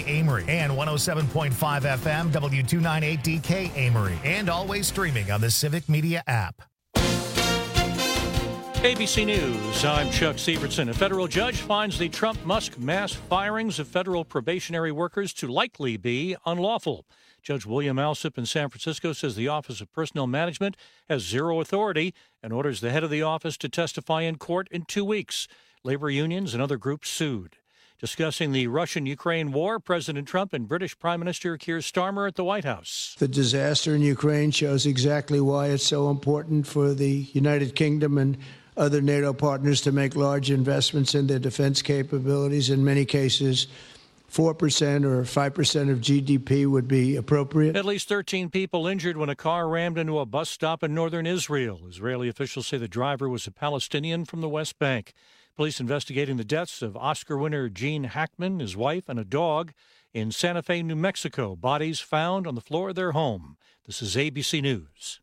Amory, and 107.5 FM W298DK Amory, and always streaming on the Civic Media app. ABC News, I'm Chuck Sievertson. A federal judge finds the Trump-Musk mass firings of federal probationary workers to likely be unlawful. Judge William Alsup in San Francisco says the Office of Personnel Management has zero authority and orders the head of the office to testify in court in 2 weeks. Labor unions and other groups sued. Discussing the Russian-Ukraine war, President Trump and British Prime Minister Keir Starmer at the White House. The disaster in Ukraine shows exactly why it's so important for the United Kingdom and other NATO partners to make large investments in their defense capabilities. In many cases, 4% or 5% of GDP would be appropriate. At least 13 people injured when a car rammed into a bus stop in northern Israel. Israeli officials say the driver was a Palestinian from the West Bank. Police investigating the deaths of Oscar winner Gene Hackman, his wife, and a dog in Santa Fe, New Mexico. Bodies found on the floor of their home. This is ABC News.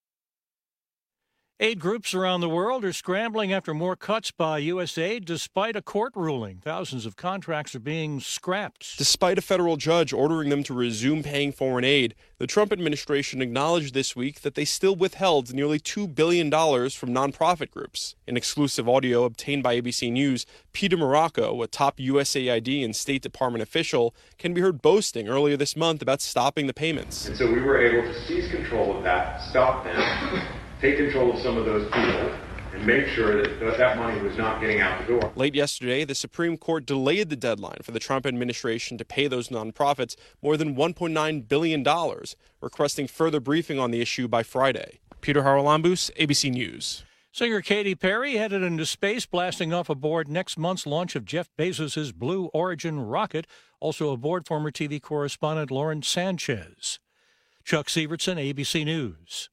Aid groups around the world are scrambling after more cuts by USAID despite a court ruling. Thousands of contracts are being scrapped. Despite a federal judge ordering them to resume paying foreign aid, the Trump administration acknowledged this week that they still withheld nearly $2 billion from nonprofit groups. In exclusive audio obtained by ABC News, Peter Morocco, a top USAID and State Department official, can be heard boasting earlier this month about stopping the payments. And so we were able to seize control of that, stop them, take control of some of those people, and make sure that that money was not getting out the door. Late yesterday, the Supreme Court delayed the deadline for the Trump administration to pay those nonprofits more than $1.9 billion, requesting further briefing on the issue by Friday. Peter Haralambous, ABC News. Singer Katy Perry headed into space, blasting off aboard next month's launch of Jeff Bezos' Blue Origin rocket. Also aboard former TV correspondent Lauren Sanchez. Chuck Sievertson, ABC News.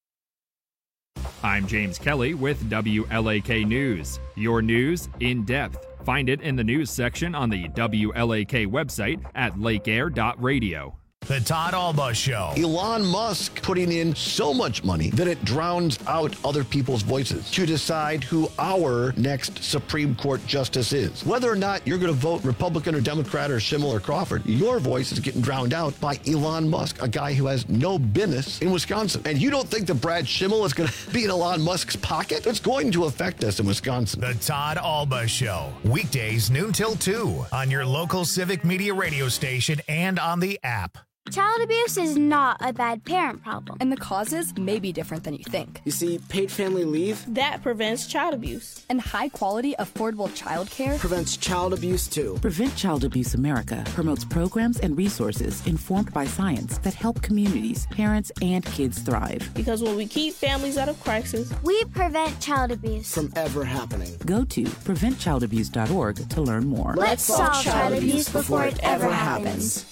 I'm James Kelly with WLAK News. Your news in depth. Find it in the news section on the WLAK website at lakeair.radio. The Todd Alba Show. Elon Musk putting in so much money that it drowns out other people's voices to decide who our next Supreme Court justice is. Whether or not you're going to vote Republican or Democrat or Schimmel or Crawford, your voice is getting drowned out by Elon Musk, a guy who has no business in Wisconsin. And you don't think that Brad Schimmel is going to be in Elon Musk's pocket? It's going to affect us in Wisconsin. The Todd Alba Show. Weekdays noon till 2 on your local Civic Media radio station and on the app. Child abuse is not a bad parent problem. And the causes may be different than you think. You see, paid family leave, that prevents child abuse. And high-quality, affordable child care prevents child abuse, too. Prevent Child Abuse America promotes programs and resources informed by science that help communities, parents, and kids thrive. Because when we keep families out of crisis, we prevent child abuse from ever happening. Go to preventchildabuse.org to learn more. Let's solve child abuse before it ever happens.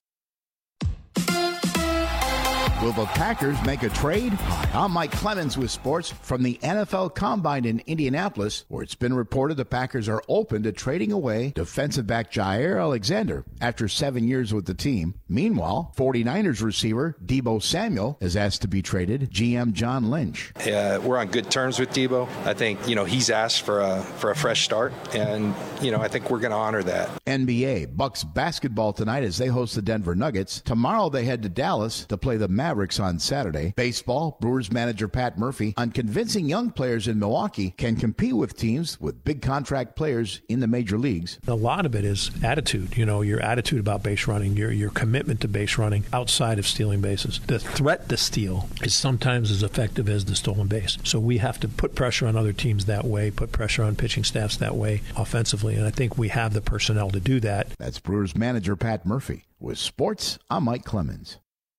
Will the Packers make a trade? Hi, I'm Mike Clemens with sports from the NFL Combine in Indianapolis, where it's been reported the Packers are open to trading away defensive back Jair Alexander after 7 years with the team. Meanwhile, 49ers receiver Deebo Samuel is asked to be traded. GM John Lynch. We're on good terms with Deebo. I think, he's asked for a fresh start, and, I think we're going to honor that. NBA, Bucks basketball tonight as they host the Denver Nuggets. Tomorrow they head to Dallas to play the Mavericks on Saturday. Baseball, Brewers manager Pat Murphy on convincing young players in Milwaukee can compete with teams with big contract players in the major leagues. A lot of it is attitude, your attitude about base running, your commitment to base running outside of stealing bases. The threat to steal is sometimes as effective as the stolen base. So we have to put pressure on other teams that way, put pressure on pitching staffs that way offensively, and I think we have the personnel to do that. That's Brewers manager Pat Murphy. With sports, I'm Mike Clemens.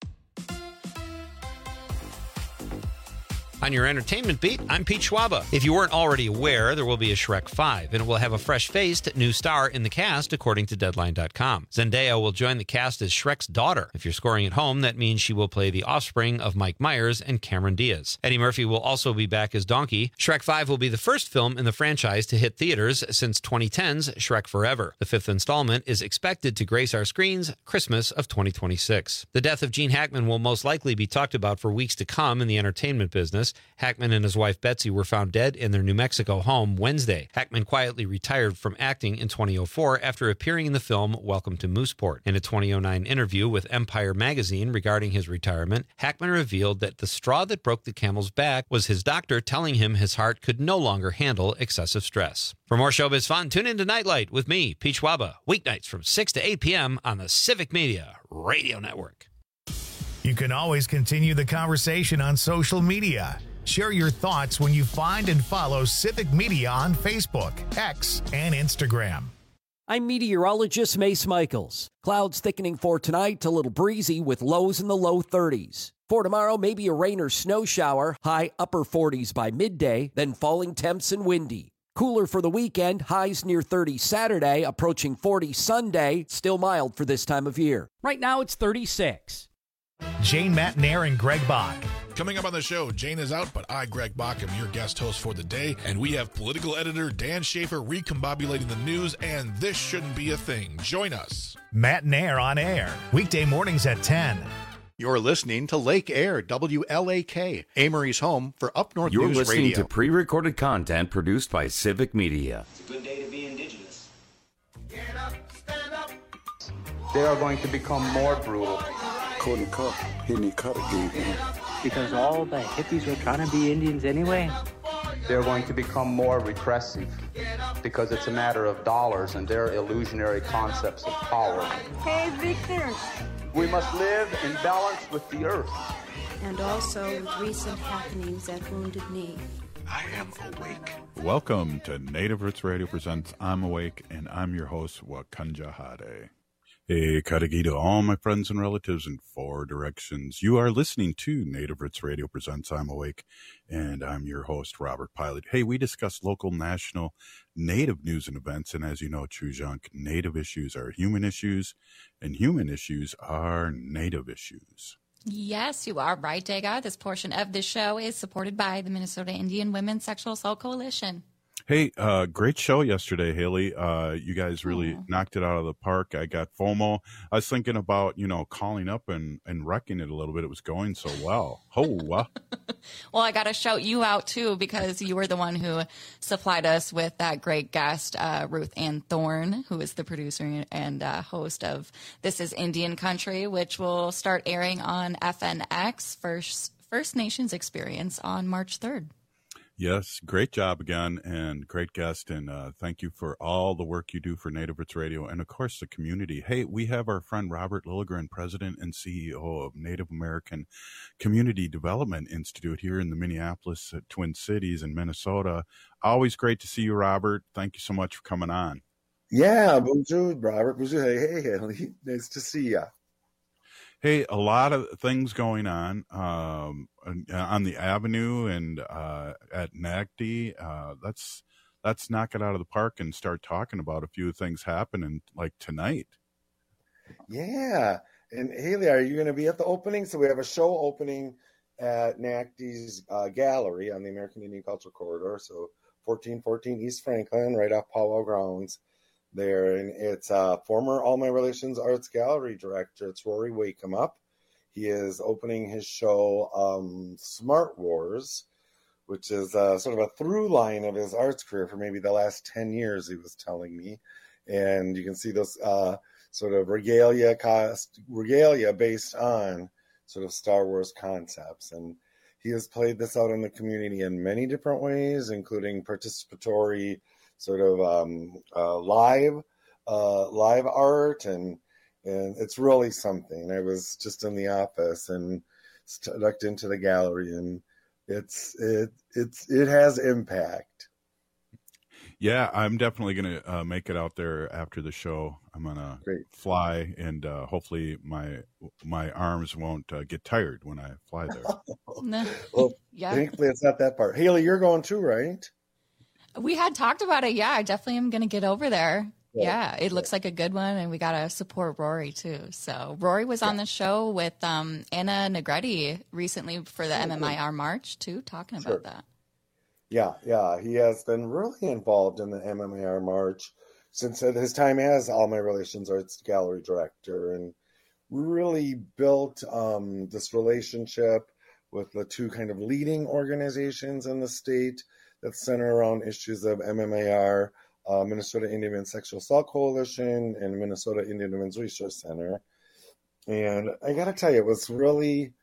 On your entertainment beat, I'm Pete Schwaba. If you weren't already aware, there will be a Shrek 5, and it will have a fresh-faced new star in the cast, according to Deadline.com. Zendaya will join the cast as Shrek's daughter. If you're scoring at home, that means she will play the offspring of Mike Myers and Cameron Diaz. Eddie Murphy will also be back as Donkey. Shrek 5 will be the first film in the franchise to hit theaters since 2010's Shrek Forever. The fifth installment is expected to grace our screens Christmas of 2026. The death of Gene Hackman will most likely be talked about for weeks to come in the entertainment business. Texas. Hackman and his wife Betsy were found dead in their New Mexico home Wednesday. Hackman quietly retired from acting in 2004 after appearing in the film Welcome to Mooseport. In a 2009 interview with Empire magazine regarding his retirement, Hackman revealed that the straw that broke the camel's back was his doctor telling him his heart could no longer handle excessive stress. For more showbiz fun, tune in to Nightlight with me, Pete Schwaba, weeknights from 6 to 8 p.m. on the Civic Media Radio Network. You can always continue the conversation on social media. Share your thoughts when you find and follow Civic Media on Facebook, X, and Instagram. I'm meteorologist Mace Michaels. Clouds thickening for tonight, a little breezy with lows in the low 30s. For tomorrow, maybe a rain or snow shower, high upper 40s by midday, then falling temps and windy. Cooler for the weekend, highs near 30 Saturday, approaching 40 Sunday, still mild for this time of year. Right now it's 36. Jane Matnair and Greg Bach. Coming up on the show, Jane is out, but I, Greg Bach, am your guest host for the day, and we have political editor Dan Schaefer recombobulating the news, and this shouldn't be a thing. Join us. Matnair on air, weekday mornings at 10. You're listening to Lake Air, WLAK, Amory's home for Up North You're News Radio. listening to pre-recorded content produced by Civic Media. It's a good day to be indigenous. Get up, stand up. They are going to become more brutal. Couldn't cut. He didn't cut again. Because all the hippies were trying to be Indians anyway. They're going to become more repressive because it's a matter of dollars and their illusionary concepts of power. Hey, Victor. We must live in balance with the earth. And also with recent happenings at Wounded Knee. I am awake. Welcome to Native Roots Radio presents I'm Awake, and I'm your host, Wakanja Hade. Hey, Karagi to all my friends and relatives in 4 directions. You are listening to Native Roots Radio presents I'm Awake, and I'm your host, Robert Pilot. Hey, we discuss local, national, Native news and events, and as you know, Chujunk, Native issues are human issues, and human issues are Native issues. Yes, you are right, Dega. This portion of the show is supported by the Minnesota Indian Women's Sexual Assault Coalition. Hey, great show yesterday, Haley. You guys really knocked it out of the park. I got FOMO. I was thinking about, calling up and wrecking it a little bit. It was going so well. Well, I got to shout you out, too, because you were the one who supplied us with that great guest, Ruth Ann Thorne, who is the producer and host of This is Indian Country, which will start airing on FNX, First Nations Experience, on March 3rd. Yes, great job again, and great guest, and thank you for all the work you do for Native Roots Radio, and of course the community. Hey, we have our friend Robert Lilligren, President and CEO of Native American Community Development Institute here in the Minneapolis Twin Cities in Minnesota. Always great to see you, Robert. Thank you so much for coming on. Yeah, bonjour, Robert. Bonjour. Hey, Haley. Nice to see you. Hey, a lot of things going on the Avenue and at NACD. Let's knock it out of the park and start talking about a few things happening like tonight. Yeah. And Haley, are you going to be at the opening? So we have a show opening at NACD's gallery on the American Indian Cultural Corridor. So 1414 East Franklin, right off Powwow Grounds there, and it's former All My Relations Arts Gallery director. It's Rory Wakeham up. He is opening his show Smart Wars, which is sort of a through line of his arts career for maybe the last 10 years, he was telling me. And you can see those sort of regalia based on sort of Star Wars concepts. And he has played this out in the community in many different ways, including participatory sort of live art, and it's really something. I was just in the office and ducked into the gallery, and it has impact. Yeah, I'm definitely gonna make it out there after the show. I'm gonna fly, and hopefully my arms won't get tired when I fly there. Well, yeah. Thankfully it's not that part. Haley, you're going too, right? We had talked about it. Yeah, I definitely am going to get over there. Yeah, it looks like a good one, and we got to support Rory, too. So Rory was on the show with Anna Negretti recently for the MMIR March, too, talking about that. Yeah, he has been really involved in the MMIR March since his time as All My Relations Arts Gallery Director, and really built this relationship with the two kind of leading organizations in the state that center around issues of MMAR, Minnesota Indian Women's Sexual Assault Coalition and Minnesota Indian Women's Resource Center. And I got to tell you, it was really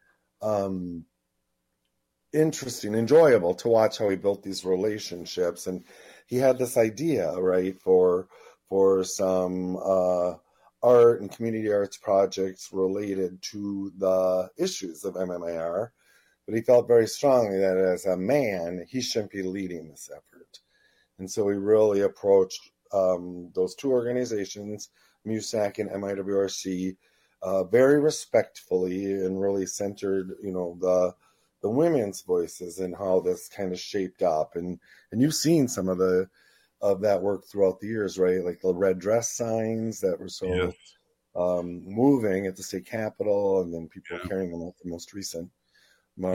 interesting, enjoyable to watch how he built these relationships. And he had this idea, right, for some art and community arts projects related to the issues of MMAR. But he felt very strongly that as a man, he shouldn't be leading this effort. And so he really approached those two organizations, MUSAC and MIWRC, very respectfully and really centered, the women's voices and how this kind of shaped up. And you've seen some of that work throughout the years, right? Like the red dress signs that were so moving at the state capitol, and then people carrying them at the most recent march.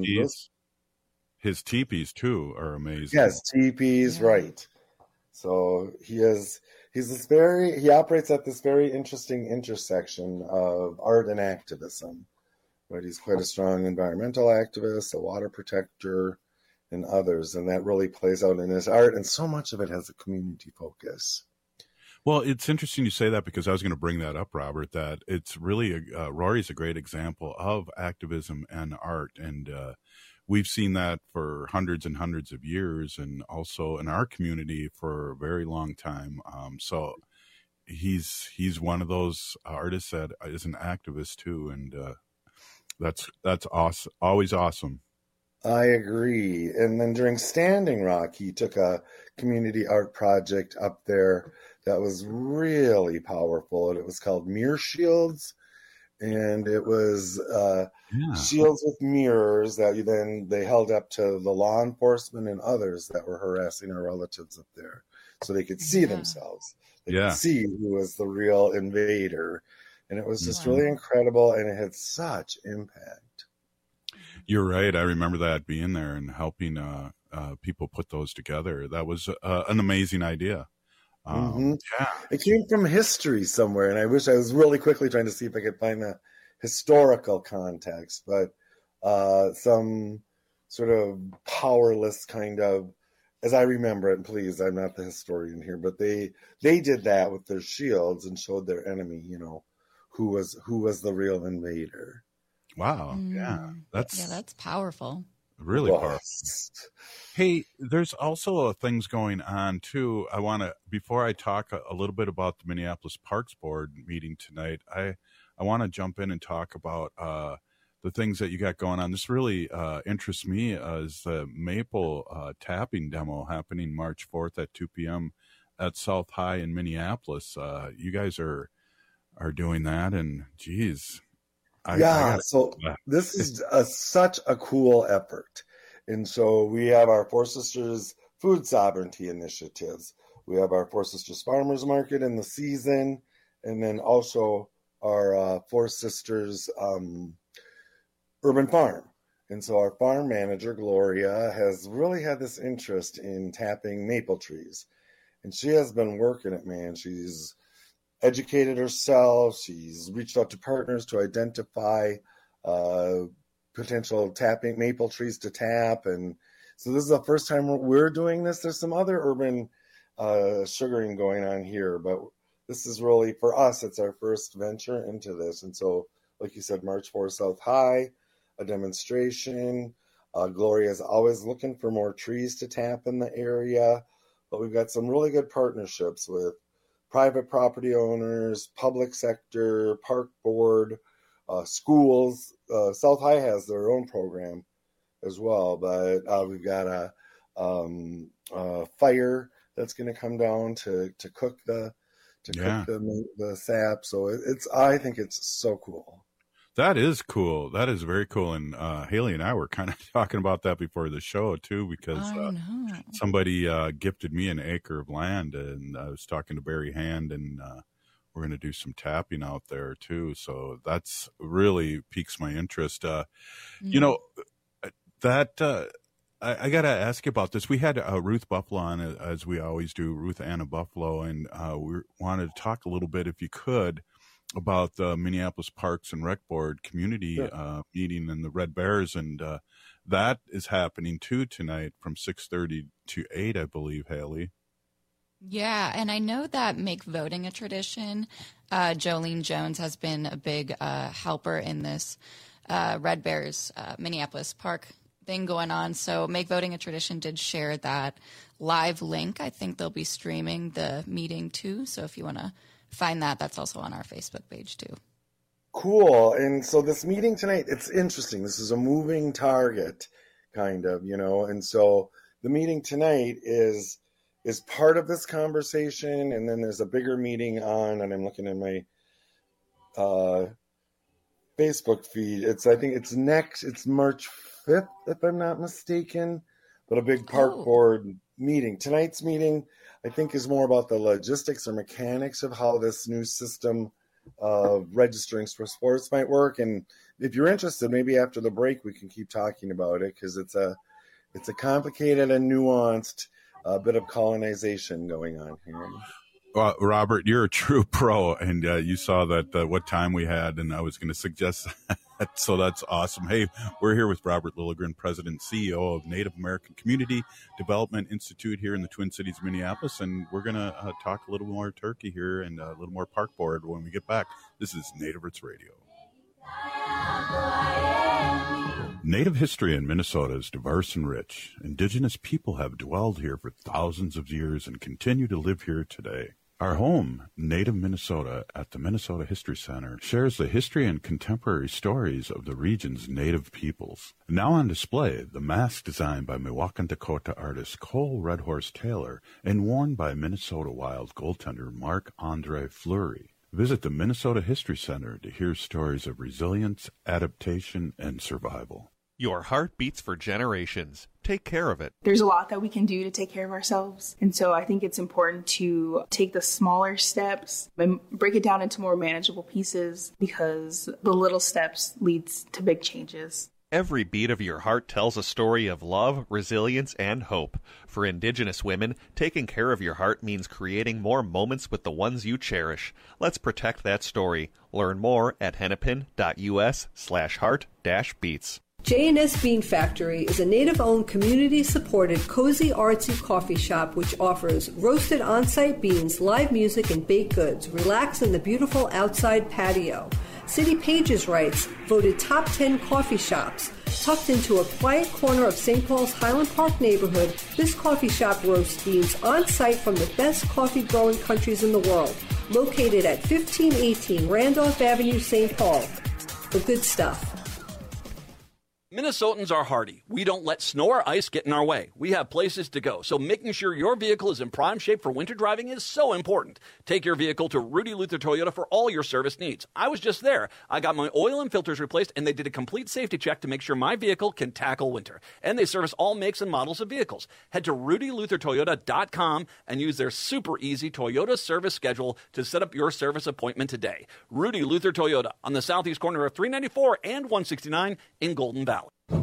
His teepees too are amazing. Yes, teepees, right. So he operates at this very interesting intersection of art and activism. Right, he's quite a strong environmental activist, a water protector, and others, and that really plays out in his art, and so much of it has a community focus. Well, it's interesting you say that, because I was going to bring that up, Robert, that it's really, Rory's a great example of activism and art, and we've seen that for hundreds and hundreds of years, and also in our community for a very long time. So he's one of those artists that is an activist too, and that's awesome, always awesome. I agree. And then during Standing Rock, he took a community art project up there that was really powerful, and it was called Mirror Shields. And it was shields with mirrors that they held up to the law enforcement and others that were harassing our relatives up there, so they could see themselves. They could see who was the real invader. And it was just really incredible, and it had such impact. You're right. I remember that, being there and helping people put those together. That was an amazing idea. It came from history somewhere, and I wish I was really quickly trying to see if I could find the historical context, but some sort of powerless kind of, as I remember it, and please, I'm not the historian here, but they did that with their shields and showed their enemy, who was the real invader. Wow. Yeah. That's powerful. Really powerful. Hey, there's also things going on too. I want to, before I talk a little bit about the Minneapolis Parks Board meeting tonight, I want to jump in and talk about the things that you got going on. This really interests me, as the Maple tapping demo happening March 4th at 2 p.m. at South High in Minneapolis. You guys are doing that, and geez. This is such a cool effort. And so we have our Four Sisters Food Sovereignty initiatives. We have our Four Sisters Farmers Market in the season, and then also our Four Sisters Urban Farm. And so our farm manager, Gloria, has really had this interest in tapping maple trees. And she has been working it, man. She's educated herself. She's reached out to partners to identify potential tapping maple trees to tap. And so this is the first time we're doing this. There's some other urban sugaring going on here, but this is really, for us, it's our first venture into this. And so, like you said, March 4th, South High, a demonstration. Gloria is always looking for more trees to tap in the area, but we've got some really good partnerships with private property owners, public sector, park board, schools. South High has their own program as well, but we've got a fire that's going to come down to cook the sap. So I think it's so cool. That is cool. That is very cool. And Haley and I were kind of talking about that before the show too, because somebody gifted me an acre of land, and I was talking to Barry Hand, and we're going to do some tapping out there too. So that's really piques my interest. You know, that I got to ask you about this. We had Ruth Buffalo on, as we always do, Ruth Anna Buffalo, and we wanted to talk a little bit, if you could, about the Minneapolis Parks and Rec Board community meeting and the Red Bears, and that is happening too tonight from 6:30 to 8, I believe, Haley. Yeah, and I know that Make Voting a Tradition. Jolene Jones has been a big helper in this Red Bears Minneapolis Park thing going on. So Make Voting a Tradition did share that live link. I think they'll be streaming the meeting too. So if you want to find that, that's also on our Facebook page too. Cool. And so this meeting tonight, it's interesting. This is a moving target, kind of, and so the meeting tonight is part of this conversation, and then there's a bigger meeting on, and I'm looking at my Facebook feed. I think it's March 5th, if I'm not mistaken, but a big park board meeting. Tonight's meeting, I think, is more about the logistics or mechanics of how this new system of registering for sports might work. And if you're interested, maybe after the break we can keep talking about it, because it's a complicated and nuanced bit of colonization going on here. Robert, you're a true pro, and you saw that what time we had, and I was going to suggest that, so that's awesome. Hey, we're here with Robert Lilligren, President and CEO of Native American Community Development Institute here in the Twin Cities, Minneapolis, and we're going to talk a little more turkey here and a little more park board when we get back. This is Native Roots Radio. Native history in Minnesota is diverse and rich. Indigenous people have dwelled here for thousands of years and continue to live here today. Our home, Native Minnesota, at the Minnesota History Center, shares the history and contemporary stories of the region's Native peoples. Now on display, the mask designed by Miwok Dakota artist Cole Red Horse Taylor and worn by Minnesota Wild goaltender Marc-Andre Fleury. Visit the Minnesota History Center to hear stories of resilience, adaptation, and survival. Your heart beats for generations. Take care of it. There's a lot that we can do to take care of ourselves. And so I think it's important to take the smaller steps and break it down into more manageable pieces, because the little steps leads to big changes. Every beat of your heart tells a story of love, resilience, and hope. For Indigenous women, taking care of your heart means creating more moments with the ones you cherish. Let's protect that story. Learn more at hennepin.us/heart-beats. J&S Bean Factory is a Native-owned, community-supported, cozy, artsy coffee shop which offers roasted on-site beans, live music, and baked goods. Relax in the beautiful outside patio. City Pages writes, voted top 10 coffee shops. Tucked into a quiet corner of St. Paul's Highland Park neighborhood, this coffee shop roasts beans on-site from the best coffee-growing countries in the world. Located at 1518 Randolph Avenue, St. Paul. The good stuff. Minnesotans are hardy. We don't let snow or ice get in our way. We have places to go, so making sure your vehicle is in prime shape for winter driving is so important. Take your vehicle to Rudy Luther Toyota for all your service needs. I was just there. I got my oil and filters replaced, and they did a complete safety check to make sure my vehicle can tackle winter. And they service all makes and models of vehicles. Head to RudyLutherToyota.com and use their super easy Toyota service schedule to set up your service appointment today. Rudy Luther Toyota on the southeast corner of 394 and 169 in Golden Valley.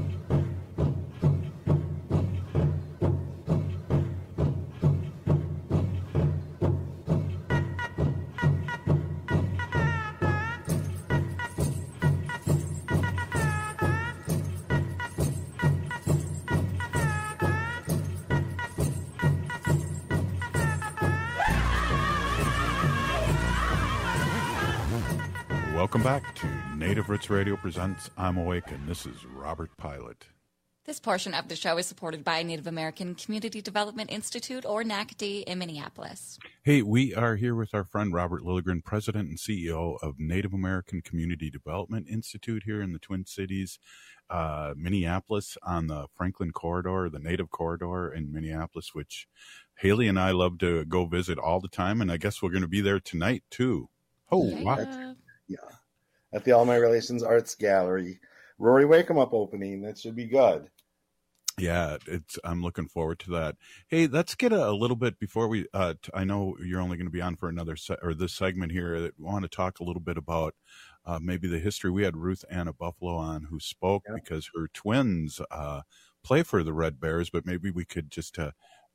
Welcome back to Native Roots Radio presents I'm Awake, and this is Robert Pilot. This portion of the show is supported by Native American Community Development Institute, or NACD, in Minneapolis. Hey, we are here with our friend Robert Lilligren, President and CEO of Native American Community Development Institute here in the Twin Cities, Minneapolis, on the Franklin Corridor, the Native Corridor in Minneapolis, which Haley and I love to go visit all the time, and I guess we're going to be there tonight, too. Oh, wow. Yeah. At the All My Relations Arts Gallery. Rory Wake 'em Up opening. That should be good. Yeah, I'm looking forward to that. Hey, let's get a little bit before we, I know you're only going to be on for another, this segment here. I want to talk a little bit about maybe the history. We had Ruth Anna Buffalo on, who spoke because her twins play for the Red Bears, but maybe we could just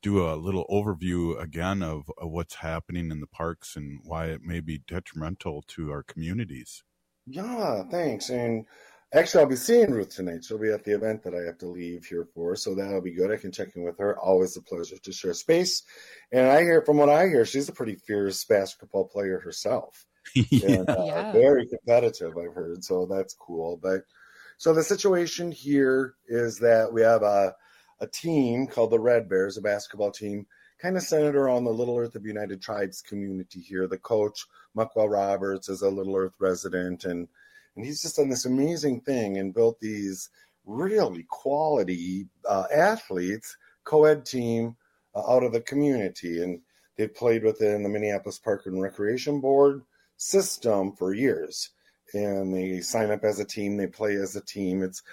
do a little overview again of what's happening in the parks and why it may be detrimental to our communities. Yeah, thanks. And actually, I'll be seeing Ruth tonight. She'll be at the event that I have to leave here for, so that'll be good. I can check in with her. Always a pleasure to share space. And from what I hear, she's a pretty fierce basketball player herself. Yeah. And, very competitive, I've heard. So that's cool. So the situation here is that we have a team called the Red Bears, a basketball team, kind of centered around the Little Earth of United Tribes community here. The coach, Muckwell Roberts, is a Little Earth resident, and he's just done this amazing thing and built these really quality athletes, co-ed team out of the community. And they've played within the Minneapolis Park and Recreation Board system for years. And they sign up as a team, they play as a team. It's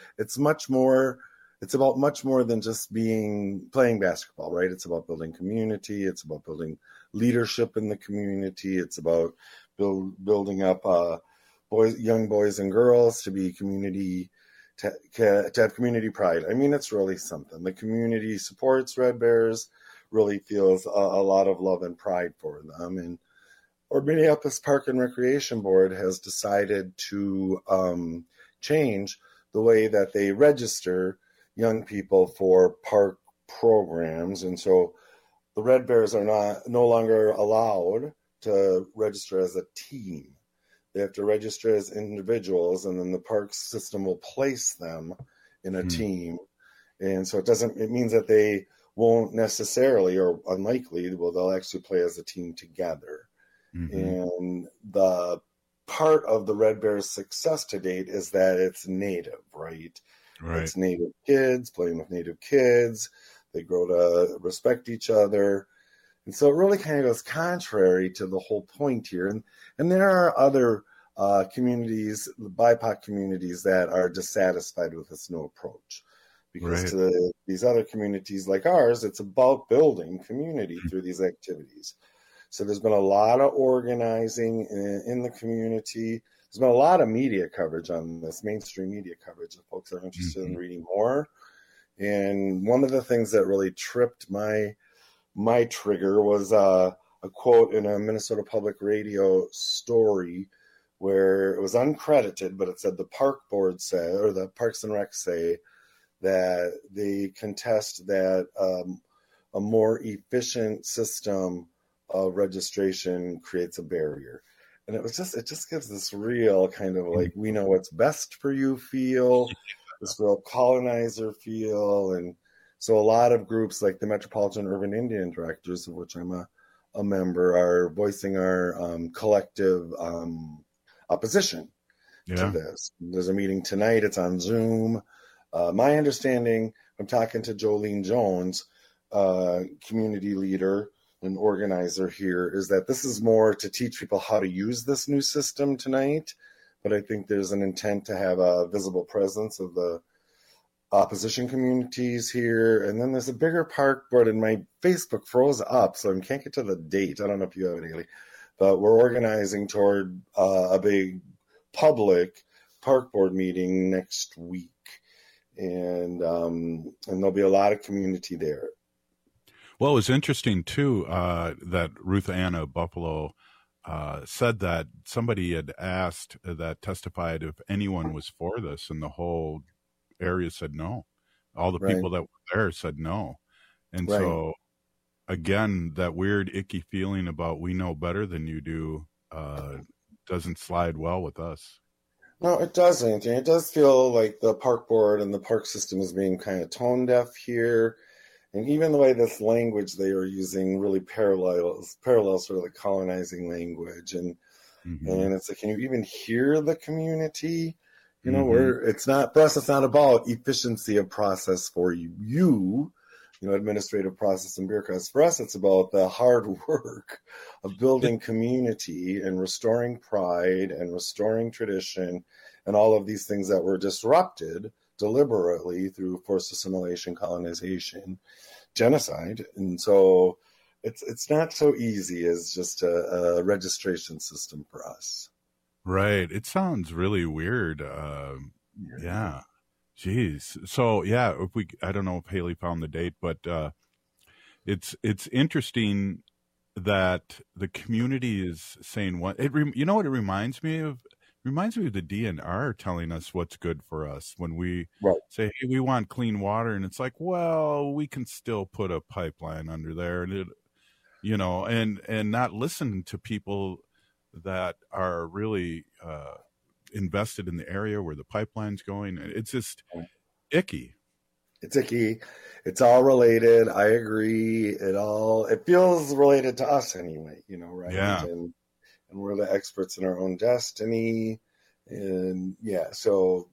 about much more than just playing basketball, right? It's about building community. It's about building leadership in the community. It's about building up young boys and girls to be to have community pride. I mean, it's really something. The community supports Red Bears, really feels a lot of love and pride for them. And our Minneapolis Park and Recreation Board has decided to change the way that they register young people for park programs. And so the Red Bears are no longer allowed to register as a team. They have to register as individuals, and then the park system will place them in a team. And so it means that they won't necessarily, or unlikely, they'll actually play as a team together. And the part of the Red Bears' success to date is that it's native, right? It's native kids playing with native kids. They grow to respect each other. And so it really kind of goes contrary to the whole point here. And there are other communities, BIPOC communities, that are dissatisfied with this new approach. Because to these other communities like ours, it's about building community through these activities. So there's been a lot of organizing in the community. There's been a lot of media coverage on this, mainstream media coverage, if folks are interested in reading more. And one of the things that really tripped my trigger was a quote in a Minnesota Public Radio story where it was uncredited, but it said the park board said, or the Parks and Rec say, that they contest that a more efficient system of registration creates a barrier. And it just gives this real kind of like, we know what's best for you feel, this real colonizer feel. And so a lot of groups like the Metropolitan Urban Indian Directors, of which I'm a member, are voicing our collective opposition to this. There's a meeting tonight. It's on Zoom. My understanding, I'm talking to Jolene Jones, community leader and organizer here, is that this is more to teach people how to use this new system tonight. But I think there's an intent to have a visible presence of the opposition communities here. And then there's a bigger park board, and my Facebook froze up, so I can't get to the date. I don't know if you have it, Haley, but we're organizing toward a big public park board meeting next week. And there'll be a lot of community there. Well, it was interesting, too, that Ruth Anna Buffalo said that somebody had asked that testified if anyone was for this, and the whole area said no. All the people that were there said no. And so, again, that weird, icky feeling about we know better than you do doesn't slide well with us. No, it doesn't. And it does feel like the park board and the park system is being kind of tone deaf here. And even the way this language they are using really parallels sort of the colonizing language. And it's like, can you even hear the community? You know, it's not, for us, it's not about efficiency of process for you, administrative process and bureaucrats. For us, it's about the hard work of building community and restoring pride and restoring tradition and all of these things that were disrupted deliberately through forced assimilation, colonization, genocide. And so it's not so easy as just a registration system for us. Right. It sounds really weird. Yeah. Jeez. So, yeah, I don't know if Haley found the date, but it's interesting that the community is saying what you know what it reminds me of. Reminds me of the DNR telling us what's good for us when we say, hey, we want clean water. And it's like, well, we can still put a pipeline under there and, and not listen to people that are really invested in the area where the pipeline's going. It's just icky. It's icky. It's all related. I agree. It feels related to us anyway, right? Yeah. And we're the experts in our own destiny. And so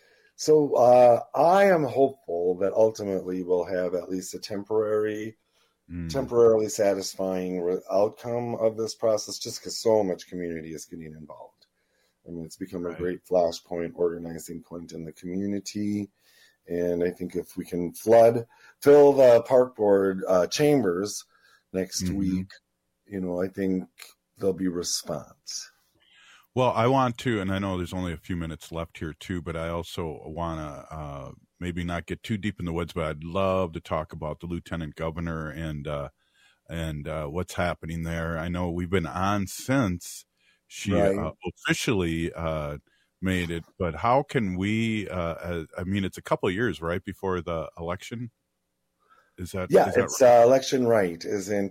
I am hopeful that ultimately we'll have at least a temporarily satisfying outcome of this process, just because so much community is getting involved. I mean, it's become a great flashpoint, organizing point in the community. And I think if we can fill the park board chambers next week, I think there'll be response. Well, I want to, and I know there's only a few minutes left here too, but I also want to maybe not get too deep in the woods, but I'd love to talk about the lieutenant governor and what's happening there. I know we've been on since she officially made it, but how can we, it's a couple of years, right, before the election? Is that it's right? Election is in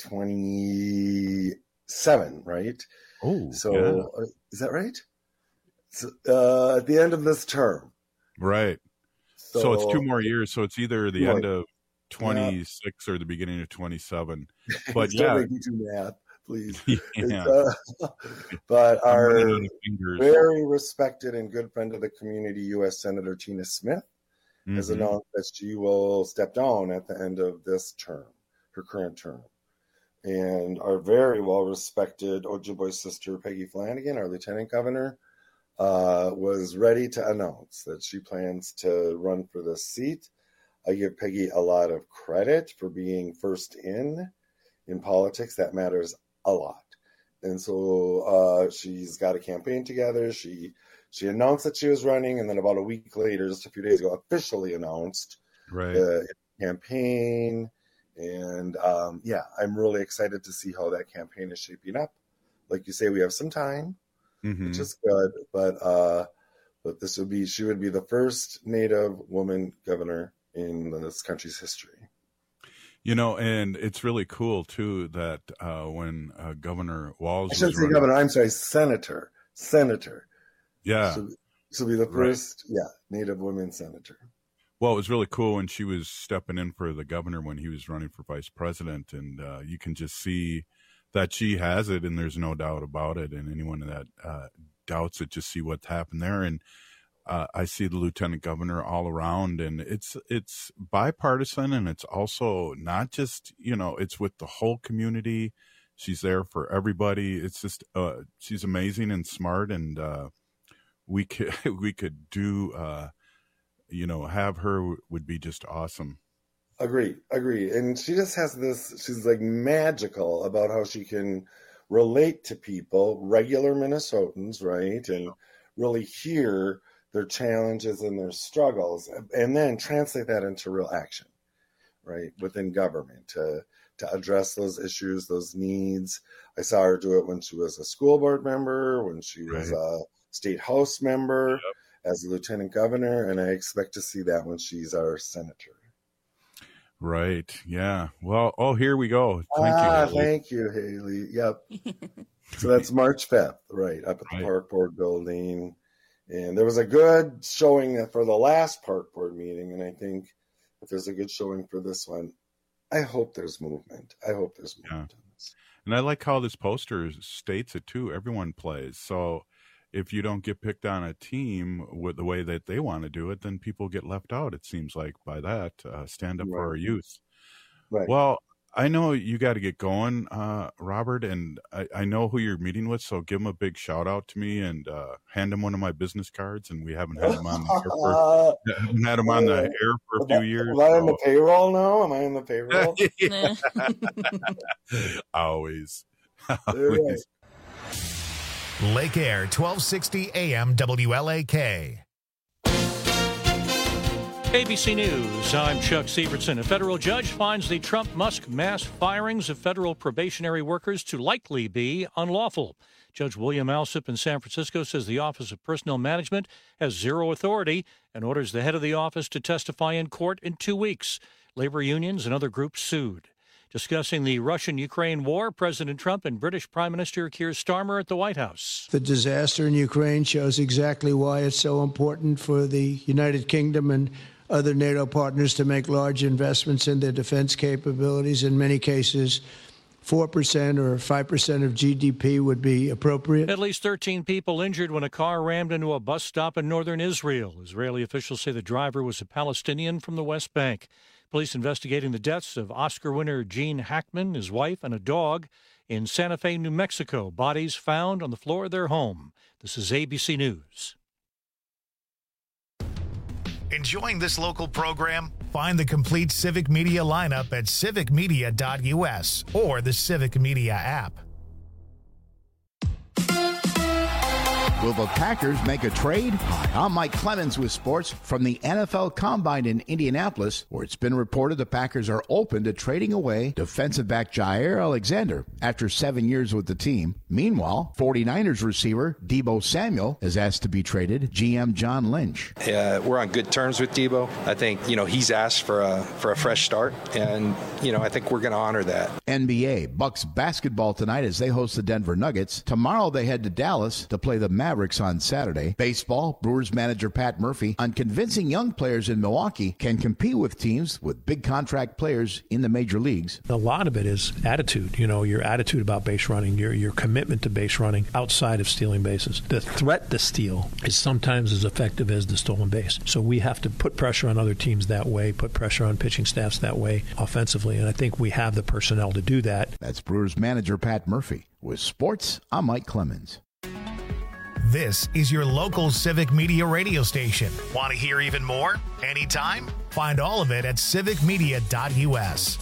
2027, right? Oh, so is that right? So, at the end of this term, right? So it's 2 more years. So it's either the end of 26 or the beginning of 27. But don't do math, please. But our very respected and good friend of the community, U.S. Senator Tina Smith, has announced that she will step down at the end of this term, her current term. And our very well-respected Ojibwe sister, Peggy Flanagan, our lieutenant governor, was ready to announce that she plans to run for this seat. I give Peggy a lot of credit for being first in politics. That matters a lot. And so she's got a campaign together. She announced that she was running, and then about a week later, just a few days ago, officially announced the campaign. And I'm really excited to see how that campaign is shaping up. Like you say, we have some time, which is good. But she would be the first Native woman governor in this country's history. And it's really cool too that when Governor Walz, I shouldn't say governor. I'm sorry, senator. Yeah, she'll be the first Native woman senator. Well, it was really cool when she was stepping in for the governor when he was running for vice president, and you can just see that she has it, and there's no doubt about it. And anyone that doubts it, just see what's happened there. And I see the lieutenant governor all around, and it's bipartisan, and it's also not just it's with the whole community. She's there for everybody. It's just she's amazing and smart, and we could do. Have her would be just awesome. Agree. And she just has this, she's like magical about how she can relate to people, regular Minnesotans, right? And really hear their challenges and their struggles, and then translate that into real action, right? Within government to address those issues, those needs. I saw her do it when she was a school board member, when she was a state house member, as a lieutenant governor, and I expect to see that when she's our senator. Right. Yeah. Well, here we go. Thank you, Haley. Yep. So that's March 5th, right, up at the Park Board building. And there was a good showing for the last Park Board meeting, and I think if there's a good showing for this one, I hope there's movement. Yeah. And I like how this poster states it, too. Everyone plays. So if you don't get picked on a team with the way that they want to do it, then people get left out, it seems like, by that. Stand up for our youth. Right. Well, I know you got to get going, Robert, and I know who you're meeting with, so give him a big shout out to me and hand him one of my business cards. And we haven't had him on the air for a few years. Am I on the payroll now? Am I on the payroll? Always. Right. Lake Air, 1260 AM WLAK. ABC News, I'm Chuck Sievertson. A federal judge finds the Trump-Musk mass firings of federal probationary workers to likely be unlawful. Judge William Alsup in San Francisco says the Office of Personnel Management has zero authority and orders the head of the office to testify in court in 2 weeks. Labor unions and other groups sued. Discussing the Russian-Ukraine war, President Trump and British Prime Minister Keir Starmer at the White House. The disaster in Ukraine shows exactly why it's so important for the United Kingdom and other NATO partners to make large investments in their defense capabilities. In many cases, 4% or 5% of GDP would be appropriate. At least 13 people injured when a car rammed into a bus stop in northern Israel. Israeli officials say the driver was a Palestinian from the West Bank. Police investigating the deaths of Oscar winner Gene Hackman, his wife, and a dog in Santa Fe, New Mexico. Bodies found on the floor of their home. This is ABC News. Enjoying this local program? Find the complete Civic Media lineup at civicmedia.us or the Civic Media app. Will the Packers make a trade? Hi, I'm Mike Clemens with sports from the NFL Combine in Indianapolis, where it's been reported the Packers are open to trading away defensive back Jair Alexander after 7 years with the team. Meanwhile, 49ers receiver Deebo Samuel is asked to be traded. GM John Lynch. We're on good terms with Deebo. I think, he's asked for a fresh start, and, I think we're going to honor that. NBA, Bucks basketball tonight as they host the Denver Nuggets. Tomorrow they head to Dallas to play the Mavericks on Saturday. Baseball, Brewers manager Pat Murphy on convincing young players in Milwaukee can compete with teams with big contract players in the major leagues. A lot of it is attitude, your attitude about base running, your commitment to base running outside of stealing bases. The threat to steal is sometimes as effective as the stolen base. So we have to put pressure on other teams that way, put pressure on pitching staffs that way offensively, and I think we have the personnel to do that. That's Brewers manager Pat Murphy. With sports, I'm Mike Clemens. This is your local Civic Media radio station. Want to hear even more? Anytime? Find all of it at civicmedia.us.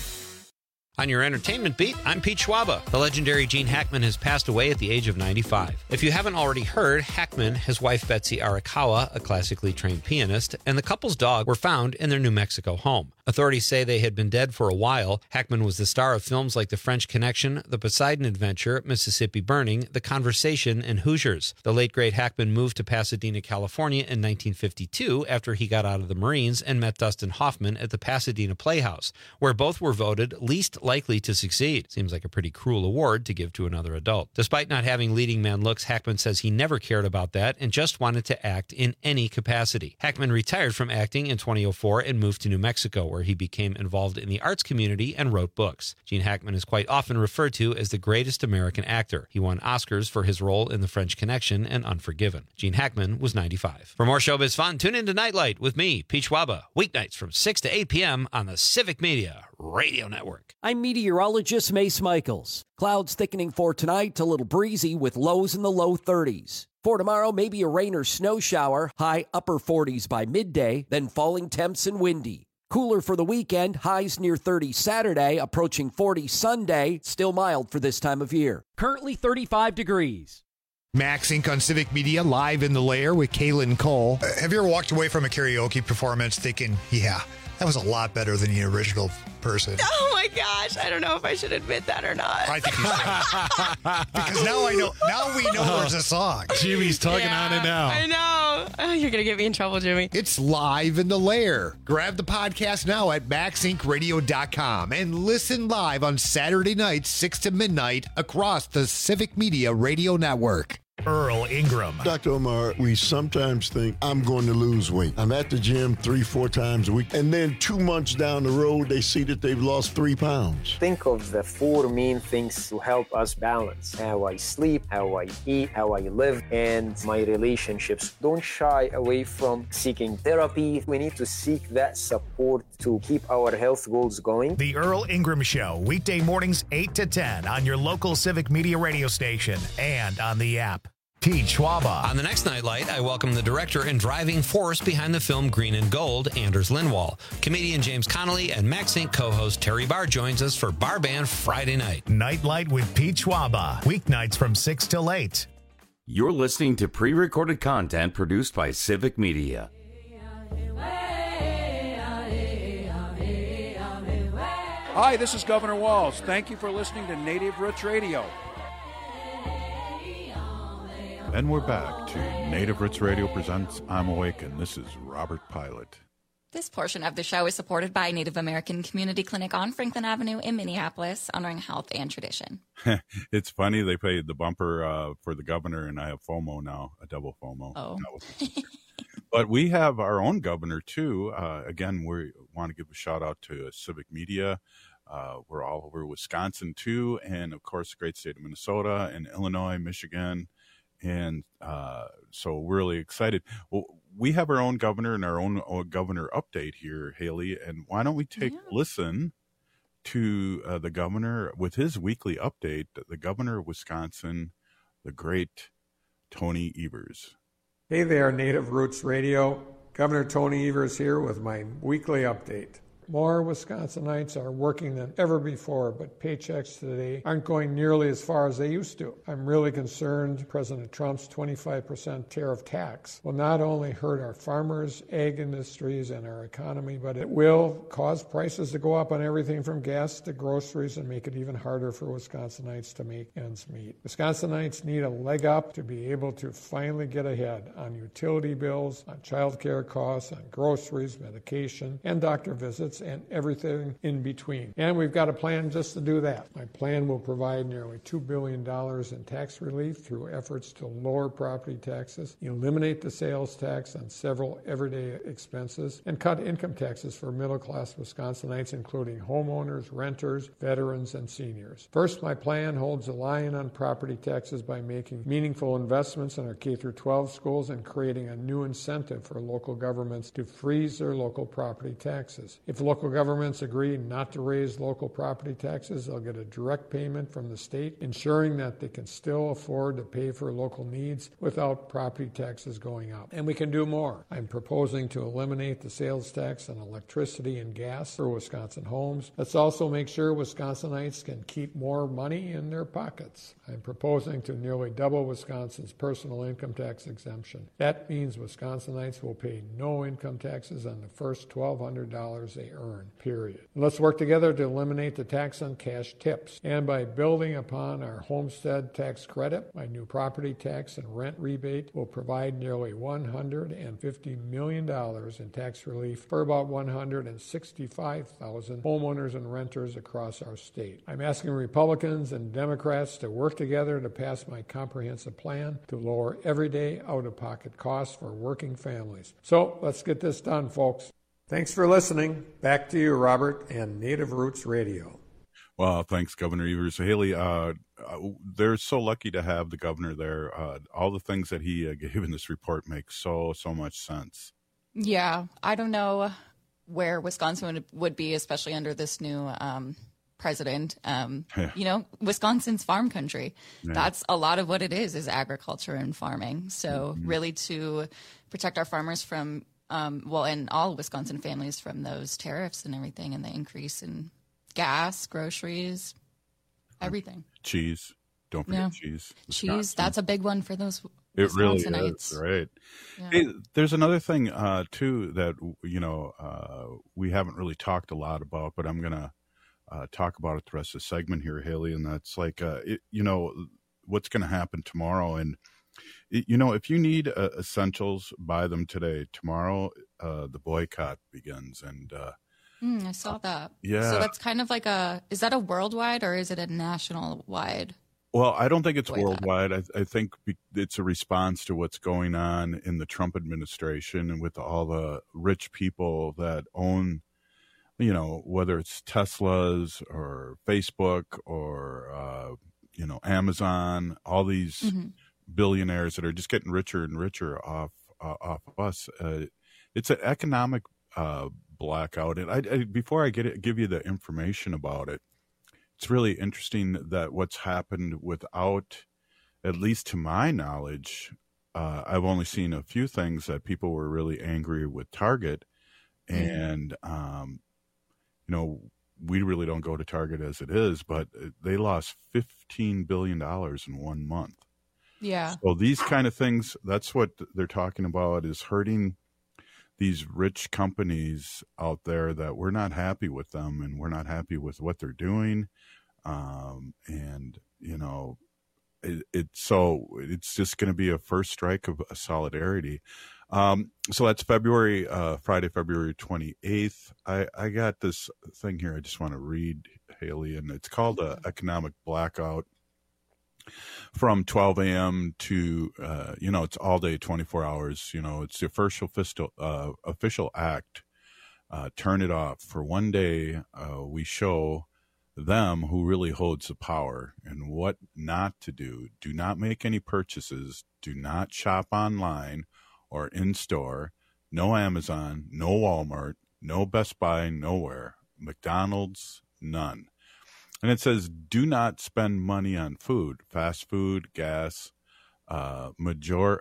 On your entertainment beat, I'm Pete Schwaba. The legendary Gene Hackman has passed away at the age of 95. If you haven't already heard, Hackman, his wife Betsy Arakawa, a classically trained pianist, and the couple's dog were found in their New Mexico home. Authorities say they had been dead for a while. Hackman was the star of films like The French Connection, The Poseidon Adventure, Mississippi Burning, The Conversation, and Hoosiers. The late great Hackman moved to Pasadena, California in 1952 after he got out of the Marines and met Dustin Hoffman at the Pasadena Playhouse, where both were voted least likely to succeed. Seems like a pretty cruel award to give to another adult. Despite not having leading man looks, Hackman says he never cared about that and just wanted to act in any capacity. Hackman retired from acting in 2004 and moved to New Mexico, where he became involved in the arts community and wrote books. Gene Hackman is quite often referred to as the greatest American actor. He won Oscars for his role in The French Connection and Unforgiven. Gene Hackman was 95. For more showbiz fun, tune in to Nightlight with me, Pete Schwaba, weeknights from 6 to 8 p.m. on the Civic Media Radio Network. I'm meteorologist Mace Michaels. Clouds thickening for tonight, a little breezy with lows in the low 30s. For tomorrow, maybe a rain or snow shower, high upper 40s by midday, then falling temps and windy. Cooler for the weekend, highs near 30 Saturday, approaching 40 Sunday, still mild for this time of year. Currently 35 degrees. Max Inc. on Civic Media, live in the lair with Kaylin Cole. Have you ever walked away from a karaoke performance thinking, yeah, that was a lot better than the original person? Oh my gosh, I don't know if I should admit that or not. I think you should. Because now we know there's a song. Jimmy's tugging on it now. I know. Oh, you're going to get me in trouble, Jimmy. It's live in the lair. Grab the podcast now at maxincradio.com and listen live on Saturday nights, 6 to midnight, across the Civic Media Radio Network. Earl Ingram. Dr. Omar, we sometimes think I'm going to lose weight. I'm at the gym 3-4 times a week. And then 2 months down the road, they see that they've lost 3 pounds. Think of the 4 main things to help us balance: how I sleep, how I eat, how I live, and my relationships. Don't shy away from seeking therapy. We need to seek that support to keep our health goals going. The Earl Ingram Show, weekday mornings 8 to 10 on your local Civic Media radio station and on the app. Pete Schwaba. On the next Nightlight, I welcome the director and driving force behind the film Green and Gold, Anders Lindwall. Comedian James Connolly and Max Inc. co-host Terry Barr joins us for Bar Band Friday night. Nightlight with Pete Schwaba, weeknights from 6 till 8. You're listening to pre-recorded content produced by Civic Media. Hi, this is Governor Walz. Thank you for listening to Native Roots Radio. And we're back to Native Roots Radio presents I'm Awake, and this is Robert Pilot. This portion of the show is supported by Native American Community Clinic on Franklin Avenue in Minneapolis, honoring health and tradition. It's funny, they played the bumper for the governor, and I have FOMO now, a double FOMO. Oh. But we have our own governor, too. Again, we want to give a shout-out to Civic Media. We're all over Wisconsin, too, and, of course, the great state of Minnesota and Illinois, Michigan. And so we're really excited. Well, we have our own governor and our own governor update here, Haley. And why don't we take a listen to the governor with his weekly update, the governor of Wisconsin, the great Tony Evers. Hey there, Native Roots Radio. Governor Tony Evers here with my weekly update. More Wisconsinites are working than ever before, but paychecks today aren't going nearly as far as they used to. I'm really concerned President Trump's 25% tariff tax will not only hurt our farmers, ag industries, and our economy, but it will cause prices to go up on everything from gas to groceries and make it even harder for Wisconsinites to make ends meet. Wisconsinites need a leg up to be able to finally get ahead on utility bills, on child care costs, on groceries, medication, and doctor visits, and everything in between. And we've got a plan just to do that. My plan will provide nearly $2 billion in tax relief through efforts to lower property taxes, eliminate the sales tax on several everyday expenses, and cut income taxes for middle-class Wisconsinites, including homeowners, renters, veterans, and seniors. First, my plan holds a line on property taxes by making meaningful investments in our K-12 schools and creating a new incentive for local governments to freeze their local property taxes. If local governments agree not to raise local property taxes, they'll get a direct payment from the state, ensuring that they can still afford to pay for local needs without property taxes going up. And we can do more. I'm proposing to eliminate the sales tax on electricity and gas for Wisconsin homes. Let's also make sure Wisconsinites can keep more money in their pockets. I'm proposing to nearly double Wisconsin's personal income tax exemption. That means Wisconsinites will pay no income taxes on the first $1,200 they earn, period. Let's work together to eliminate the tax on cash tips. And by building upon our homestead tax credit, my new property tax and rent rebate will provide nearly $150 million in tax relief for about 165,000 homeowners and renters across our state. I'm asking Republicans and Democrats to work together to pass my comprehensive plan to lower everyday out-of-pocket costs for working families. So let's get this done, folks. Thanks for listening. Back to you, Robert, and Native Roots Radio. Well, thanks, Governor Evers. Haley, they're so lucky to have the governor there. All the things that he gave in this report make so much sense. Yeah, I don't know where Wisconsin would be, especially under this new president. You know, Wisconsin's farm country. Yeah. That's a lot of what it is agriculture and farming. So really to protect our farmers from and all Wisconsin families from those tariffs and everything, and the increase in gas, groceries, everything. Cheese. Don't forget cheese. Cheese, that's a big one for those It really is, right? Yeah. Hey, there's another thing, too, that, we haven't really talked a lot about, but I'm going to talk about it the rest of the segment here, Haley, and that's like, what's going to happen tomorrow. And, if you need essentials, buy them today. Tomorrow, the boycott begins. And I saw that. Yeah. So that's kind of like is that a worldwide or is it a national wide? Well, I don't think it's worldwide. I think it's a response to what's going on in the Trump administration and with all the rich people that own, whether it's Teslas or Facebook or, Amazon, all these billionaires that are just getting richer and richer off of us. It's an economic blackout. And before I give you the information about it, it's really interesting that what's happened without, at least to my knowledge, I've only seen a few things that people were really angry with Target. And, we really don't go to Target as it is, but they lost $15 billion in 1 month. Yeah. So these kind of things, that's what they're talking about, is hurting these rich companies out there that we're not happy with them, and we're not happy with what they're doing. And, you know, it's just going to be a first strike of solidarity. So that's Friday, February 28th. I got this thing here I just want to read, Haley, and it's called Economic Blackout. From 12 a.m. to, it's all day, 24 hours. You know, it's the official act. Turn it off. For one day, we show them who really holds the power and what not to do. Do not make any purchases. Do not shop online or in-store. No Amazon, no Walmart, no Best Buy, nowhere. McDonald's, none. And it says, do not spend money on food, fast food, gas, major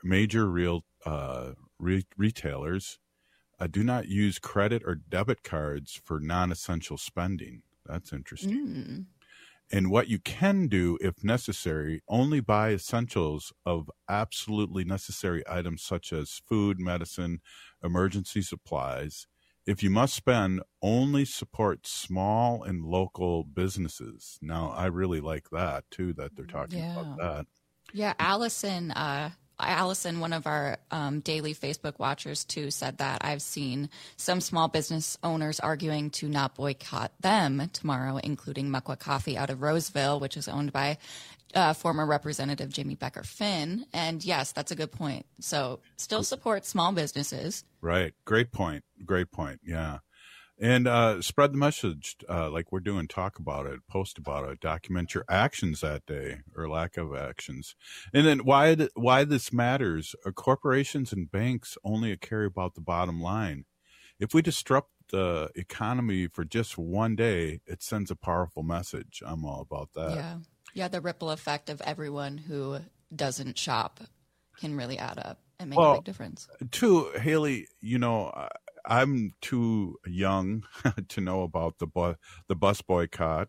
retailers. Do not use credit or debit cards for non-essential spending. That's interesting. And what you can do, if necessary, only buy essentials of absolutely necessary items such as food, medicine, emergency supplies. If you must spend, only support small and local businesses. Now, I really like that, too, that they're talking about that. Yeah, Allison, one of our daily Facebook watchers, too, said that I've seen some small business owners arguing to not boycott them tomorrow, including Muckwa Coffee out of Roseville, which is owned by former Representative Jamie Becker Finn. And yes, that's a good point. So still support small businesses. Right. Great point. Yeah. And spread the message like we're doing. Talk about it, post about it, document your actions that day or lack of actions. And then why this matters. Corporations and banks only care about the bottom line. If we disrupt the economy for just one day, it sends a powerful message. I'm all about that. Yeah, the ripple effect of everyone who doesn't shop can really add up and make a big difference. Too, Haley, I'm too young to know about the bus boycott,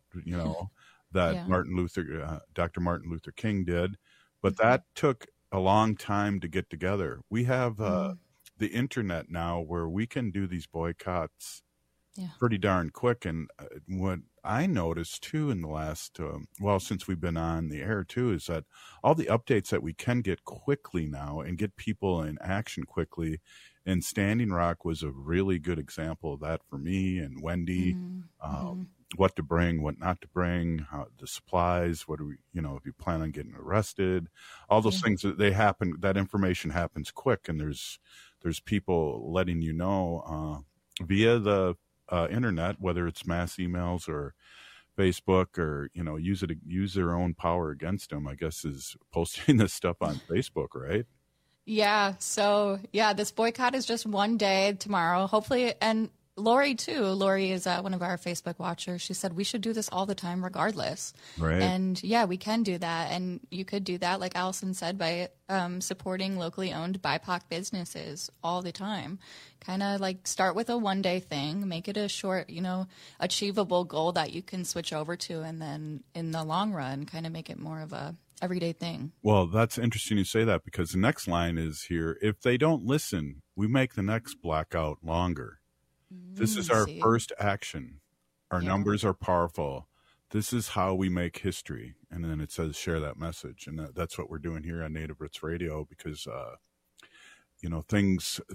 that Dr. Martin Luther King did, but that took a long time to get together. We have the internet now where we can do these boycotts pretty darn quick. And what I noticed too in the last, since we've been on the air too, is that all the updates that we can get quickly now and get people in action quickly. And Standing Rock was a really good example of that for me and Wendy. What to bring, what not to bring, how the supplies, what do we, if you plan on getting arrested, all those things that happen, that information happens quick. And there's people letting you know via the internet, whether it's mass emails or Facebook or, use their own power against them, I guess, is posting this stuff on Facebook, right? Yeah. So, this boycott is just one day tomorrow, hopefully. And Lori, too. Lori is one of our Facebook watchers. She said we should do this all the time regardless. Right. And, we can do that. And you could do that, like Allison said, by supporting locally owned BIPOC businesses all the time. Kind of like start with a one-day thing, make it a short, achievable goal that you can switch over to, and then in the long run, kind of make it more of a everyday thing. Well, that's interesting you say that, because the next line is here. If they don't listen, we make the next blackout longer. This is our first action. Our numbers are powerful. This is how we make history. And then it says share that message. And that's what we're doing here on Native Roots Radio, because, things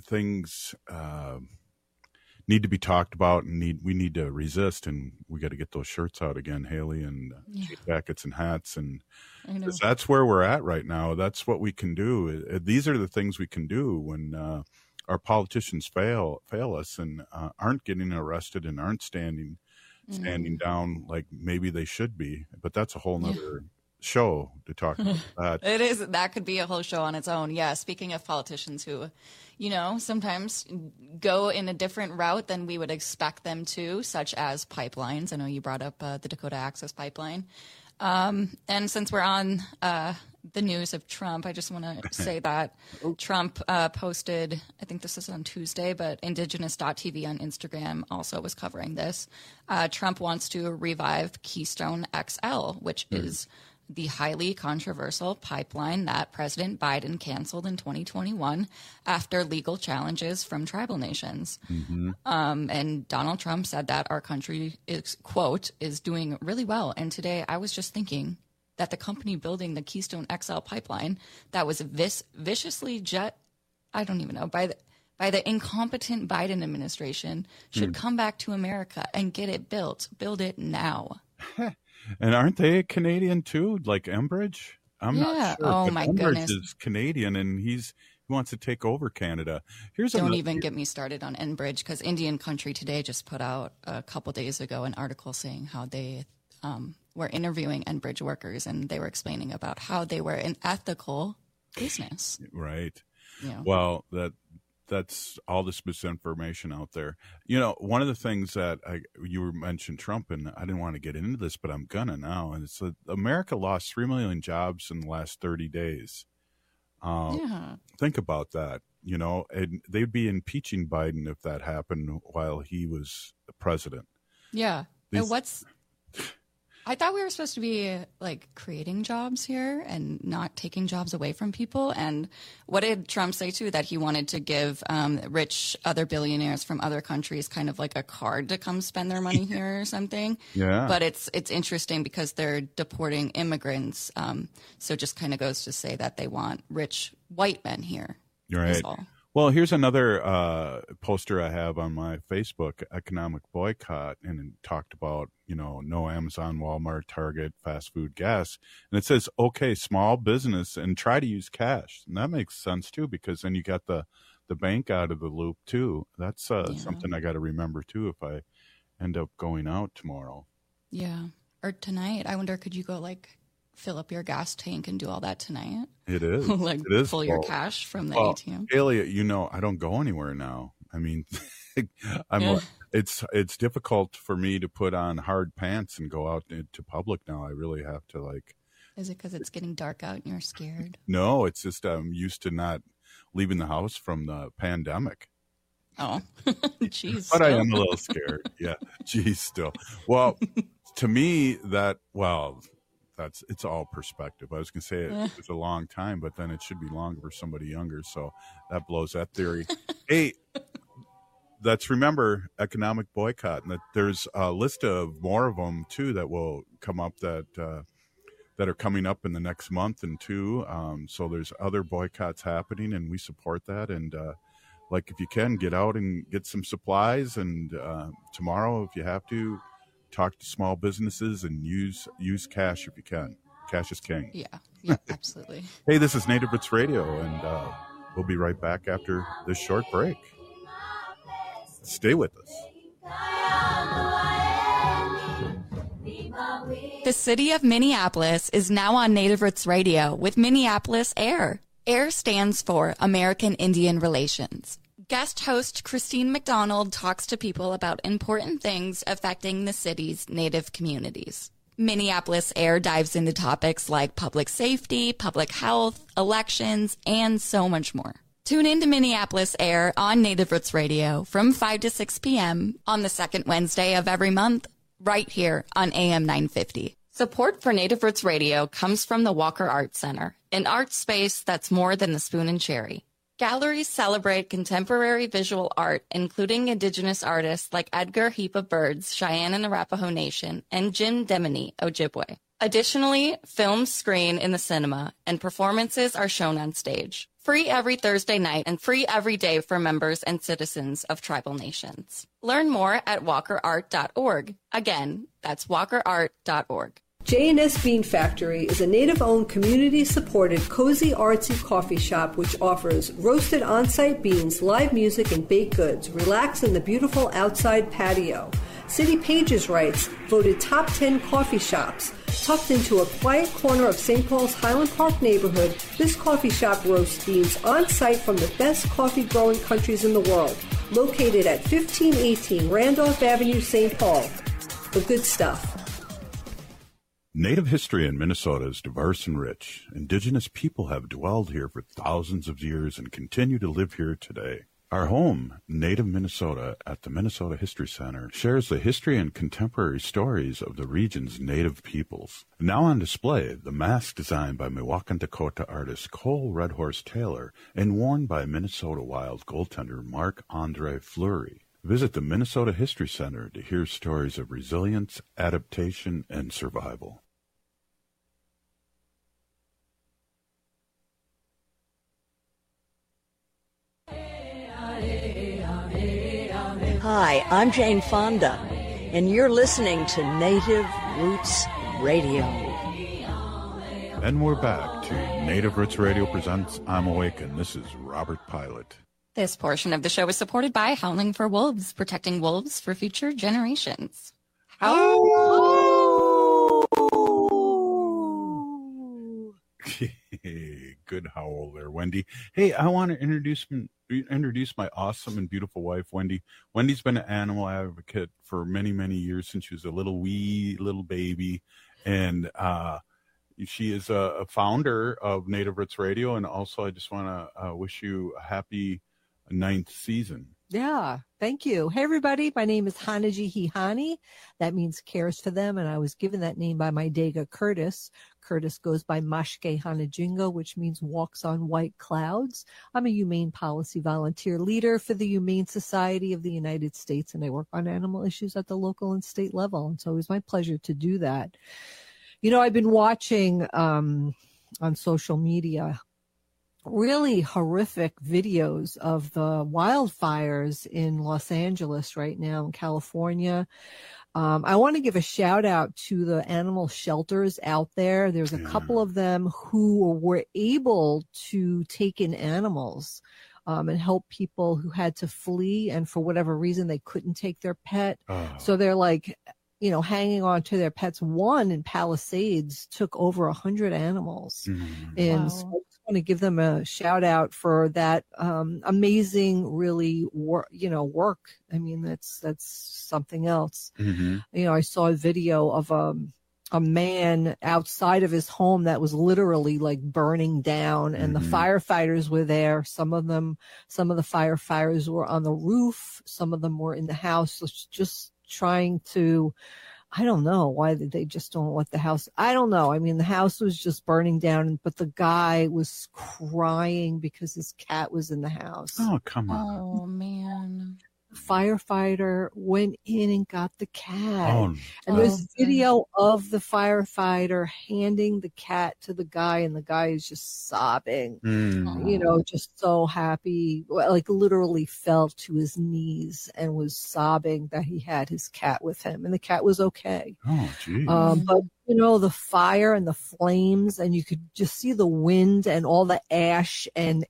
need to be talked about, and we need to resist, and we got to get those shirts out again, Haley, and jackets and hats, and that's where we're at right now. That's what we can do. These are the things we can do when our politicians fail us and aren't getting arrested and aren't standing down like maybe they should be. But that's a whole nother show to talk about that. It is. That could be a whole show on its own. Yeah. Speaking of politicians who, sometimes go in a different route than we would expect them to, such as pipelines. I know you brought up the Dakota Access Pipeline. And since we're on the news of Trump, I just want to say that Trump posted, I think this is on Tuesday, but Indigenous.tv on Instagram also was covering this. Trump wants to revive Keystone XL, which is the highly controversial pipeline that President Biden canceled in 2021 after legal challenges from tribal nations. Mm-hmm. And Donald Trump said that our country is, quote, is doing really well. And today I was just thinking that the company building the Keystone XL pipeline that was viciously by the incompetent Biden administration should come back to America and get it built. Build it now. And aren't they Canadian too, like Enbridge? I'm not sure. Oh, but my Enbridge goodness. is Canadian, and he wants to take over Canada. Don't even get me started on Enbridge, because Indian Country Today just put out a couple days ago an article saying how they were interviewing Enbridge workers, and they were explaining about how they were an ethical business. Right. Yeah. Well, that's all this misinformation out there. One of the things that you mentioned Trump, and I didn't want to get into this, but I'm gonna now, and it's that America lost 3 million jobs in the last 30 days. Think about that, and they'd be impeaching Biden if that happened while he was the president. Yeah. And I thought we were supposed to be like creating jobs here and not taking jobs away from people. And what did Trump say too? That he wanted to give rich other billionaires from other countries kind of like a card to come spend their money here or something. Yeah. But it's interesting because they're deporting immigrants. So it just kind of goes to say that they want rich white men here. Right. Well, here's another poster I have on my Facebook, Economic Boycott, and it talked about, no Amazon, Walmart, Target, fast food, gas. And it says, okay, small business, and try to use cash. And that makes sense, too, because then you got the bank out of the loop, too. That's something I got to remember, too, if I end up going out tomorrow. Yeah. Or tonight. I wonder, could you go, fill up your gas tank and do all that tonight? It is. It is pull your cash from the ATM. Haley, I don't go anywhere now. I mean, it's difficult for me to put on hard pants and go out into public now. I really have to Is it because it's getting dark out and you're scared? No, it's just I'm used to not leaving the house from the pandemic. Oh, geez. But I am a little scared. Yeah, geez, still. Well, to me, it's all perspective. I was going to say it's a long time, but then it should be longer for somebody younger. So that blows that theory. Hey, let's remember Economic Boycott, and that there's a list of more of them too that will come up that are coming up in the next month and two. So there's other boycotts happening, and we support that. And if you can, get out and get some supplies. And tomorrow, if you have to, talk to small businesses and use cash if you can. Cash is king. Yeah, absolutely. Hey, this is Native Roots Radio, and we'll be right back after this short break. Stay with us. The city of Minneapolis is now on Native Roots Radio with Minneapolis AIR. AIR stands for American Indian Relations. Guest host Christine McDonald talks to people about important things affecting the city's Native communities. Minneapolis AIR dives into topics like public safety, public health, elections, and so much more. Tune in to Minneapolis AIR on Native Roots Radio from 5 to 6 p.m. on the second Wednesday of every month, right here on AM 950. Support for Native Roots Radio comes from the Walker Art Center, an art space that's more than the spoon and cherry. Galleries celebrate contemporary visual art, including Indigenous artists like Edgar Heap of Birds, Cheyenne and Arapaho Nation, and Jim Demini, Ojibwe. Additionally, films screen in the cinema, and performances are shown on stage. Free every Thursday night and free every day for members and citizens of tribal nations. Learn more at walkerart.org. Again, that's walkerart.org. J&S Bean Factory is a Native-owned, community-supported, cozy, artsy coffee shop which offers roasted on-site beans, live music, and baked goods. Relax in the beautiful outside patio. City Pages writes, voted top 10 coffee shops. Tucked into a quiet corner of St. Paul's Highland Park neighborhood, this coffee shop roasts beans on-site from the best coffee-growing countries in the world. Located at 1518 Randolph Avenue, St. Paul. The good stuff. Native history in Minnesota is diverse and rich. Indigenous people have dwelled here for thousands of years and continue to live here today. Our home, Native Minnesota, at the Minnesota History Center, shares the history and contemporary stories of the region's Native peoples. Now on display, the mask designed by Milwaukee, Dakota artist Cole Red Horse Taylor and worn by Minnesota Wild goaltender Marc-Andre Fleury. Visit the Minnesota History Center to hear stories of resilience, adaptation, and survival. Hi, I'm Jane Fonda, and you're listening to Native Roots Radio. And we're back to Native Roots Radio presents I'm Awake, and this is Robert Pilot. This portion of the show is supported by Howling for Wolves, protecting wolves for future generations. Good howl there, Wendy. Hey, I want to introduce my awesome and beautiful wife, Wendy. Wendy's been an animal advocate for many, many years since she was a little baby. And she is a founder of Native Roots Radio. And also, I just want to wish you a happy 9th season. Yeah, thank you. Hey, everybody. My name is Hanaji Hihani. That means cares for them. And I was given that name by my Dega Curtis. Curtis goes by Mashke Hanajingo, which means walks on white clouds. I'm a humane policy volunteer leader for the Humane Society of the United States, and I work on animal issues at the local and state level. And so it was my pleasure to do that. You know, I've been watching on social media really horrific videos of the wildfires in Los Angeles right now, in California. I want to give a shout out to the animal shelters out there. There's a couple of them who were able to take in animals and help people who had to flee, and for whatever reason they couldn't take their pet. So they're like, you know, hanging on to their pets. One in Palisades took over 100 animals. And so I just want to give them a shout out for that amazing, really work. I mean, that's something else. You know, I saw a video of a man outside of his home that was literally like burning down, and the firefighters were there. Some of the firefighters were on the roof. Some of them were in the house, just trying to, I don't know why they just don't let the house. I don't know. I mean, the house was just burning down, but the guy was crying because his cat was in the house. Oh, come on. Oh, man. The firefighter went in and got the cat. And there's video of the firefighter handing the cat to the guy, and the guy is just sobbing, you know, just so happy, like literally fell to his knees and was sobbing that he had his cat with him, and the cat was okay. But you know, the fire and the flames, and you could just see the wind and all the ash and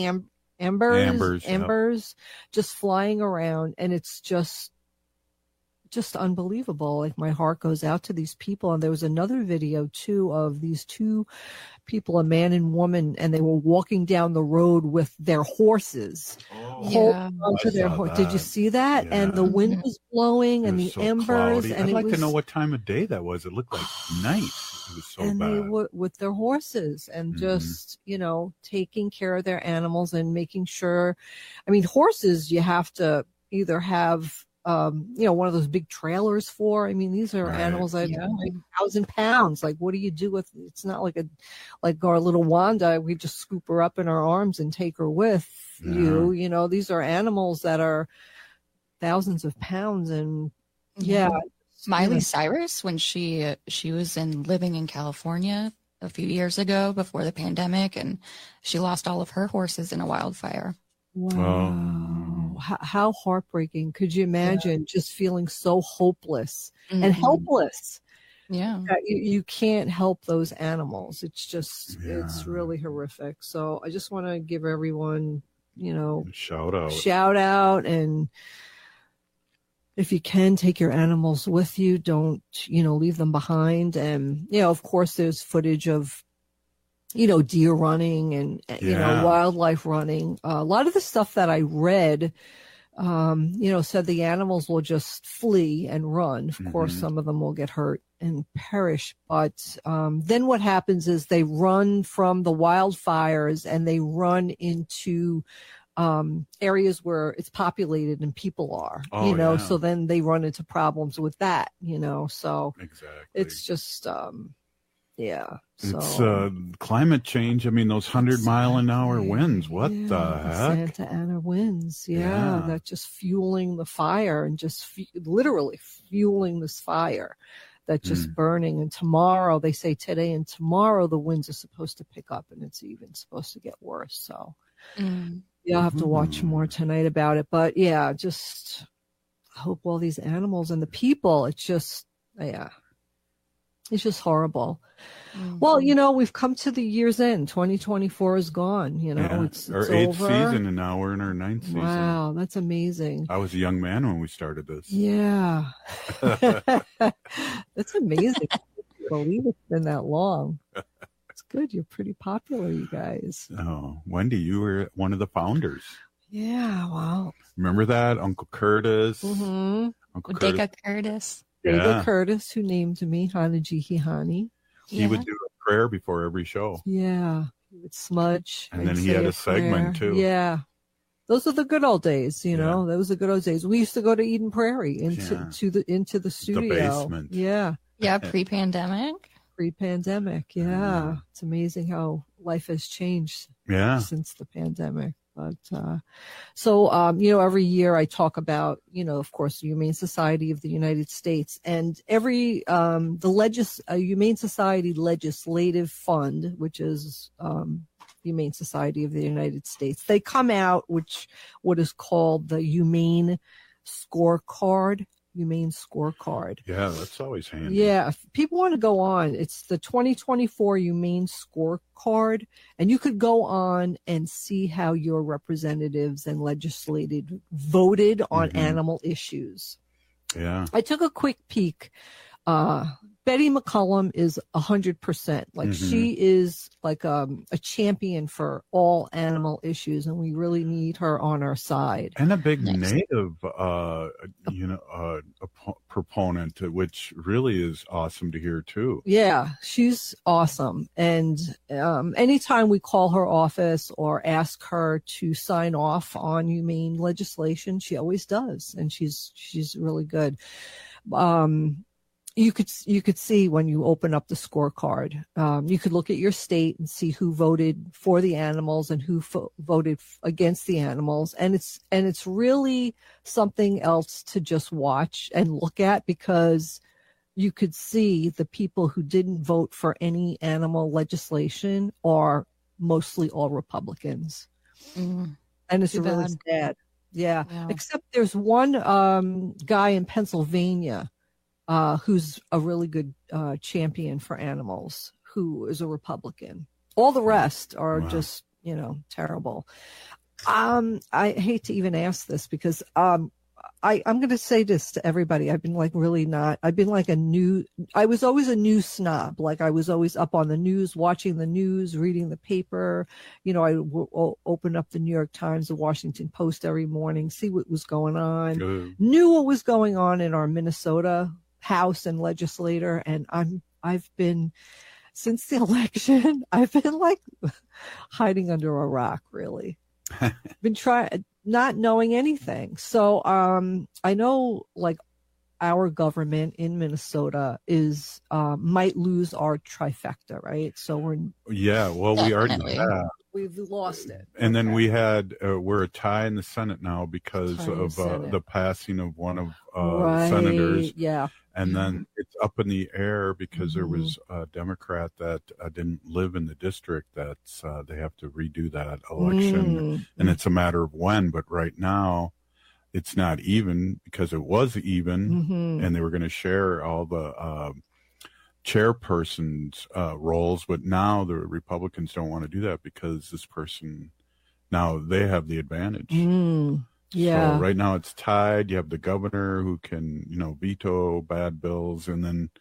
embers just flying around, and it's just unbelievable. Like, my heart goes out to these people. And there was another video too of these two people, a man and woman, and they were walking down the road with their horses, holding onto their horse. Did you see that? Yeah. And the wind was blowing, and the embers. Cloudy. And I'd like to know what time of day that was. It looked like night. It was so and bad. They were with their horses, and just, you know, taking care of their animals and making sure. I mean, horses, you have to either have you know, one of those big trailers for. I mean, these are animals that are like 1,000 pounds. Like, what do you do with? It's not like our little Wanda. We just scoop her up in our arms and take her with you. You know, these are animals that are thousands of pounds, and Miley Cyrus, when she was living in California a few years ago before the pandemic, and she lost all of her horses in a wildfire. Wow. How heartbreaking. Could you imagine just feeling so hopeless and helpless? Yeah. You can't help those animals. It's just, it's really horrific. So I just want to give everyone, you know, shout out. And if you can, take your animals with you. Don't, you know, leave them behind. And, you know, of course, there's footage of, you know, deer running and, you know, wildlife running. A lot of the stuff that I read, you know, said the animals will just flee and run. Of course, some of them will get hurt and perish. But then what happens is they run from the wildfires, and they run into areas where it's populated and people are, Oh, you know, yeah. so then they run into problems with that, you know, so Exactly. it's just, yeah. So It's climate change. I mean, those 100-mile-an-hour winds. What the heck? Santa Ana winds, yeah, that just fueling the fire and just literally fueling this fire that just burning. And tomorrow, they say today and tomorrow, the winds are supposed to pick up and it's even supposed to get worse. So I'll have to watch more tonight about it. But yeah, just hope all these animals and the people, it's just, yeah. It's just horrible. Well, you know, we've come to the year's end. 2024 is gone. You know, it's our 8th over. season, and now we're in our 9th season. Wow, that's amazing. I was a young man when we started this. Yeah. That's amazing. I can't believe it's been that long. It's good. You're pretty popular, you guys. Oh, Wendy, you were one of the founders. Yeah, wow. Remember that? Uncle Curtis. Mm-hmm. Uncle Bodega Curtis. David Curtis, who named me Hanaji Hihani. He would do a prayer before every show. Yeah. He would smudge. And then he had a segment, too. Yeah. Those are the good old days, you know. Those are the good old days. We used to go to Eden Prairie into the studio. The basement. Yeah. Yeah, pre-pandemic. Pre-pandemic, yeah. It's amazing how life has changed since the pandemic. But you know, every year I talk about, you know, of course, the Humane Society of the United States, and every Humane Society Legislative Fund, which is Humane Society of the United States, they come out what is called the Humane Scorecard. Yeah, that's always handy. Yeah, if people want to go on, it's the 2024 Humane Scorecard, and you could go on and see how your representatives and legislators voted on animal issues. Yeah. I took a quick peek. Betty McCollum is 100%. Like she is like a champion for all animal issues, and we really need her on our side. And a big native, proponent, which really is awesome to hear too. Yeah, she's awesome. And anytime we call her office or ask her to sign off on humane legislation, she always does, and she's really good. You could see when you open up the scorecard, you could look at your state and see who voted for the animals and who voted against the animals. And it's really something else to just watch and look at, because you could see the people who didn't vote for any animal legislation are mostly all Republicans. And it's really sad. Yeah. Except there's one guy in Pennsylvania who's a really good champion for animals, who is a Republican. All the rest are just, you know, terrible. I hate to even ask this, because I'm going to say this to everybody. I've been like I was always a news snob. Like I was always up on the news, watching the news, reading the paper. You know, I would open up the New York Times, the Washington Post every morning, see what was going on, knew what was going on in our Minnesota House and legislator. And I've been, since the election, I've been like hiding under a rock, really. Been not knowing anything. So I know like our government in Minnesota is might lose our trifecta, right? So we already have. We've lost it. And then we had we're a tie in the Senate now because of the passing of one of senators. Yeah. And then it's up in the air because there was a Democrat that didn't live in the district that they have to redo that election. And it's a matter of when. But right now, it's not even, because it was even, and they were going to share all the chairperson's roles. But now the Republicans don't want to do that because this person, now they have the advantage. Yeah. So right now it's tied. You have the governor who can, veto bad bills, and then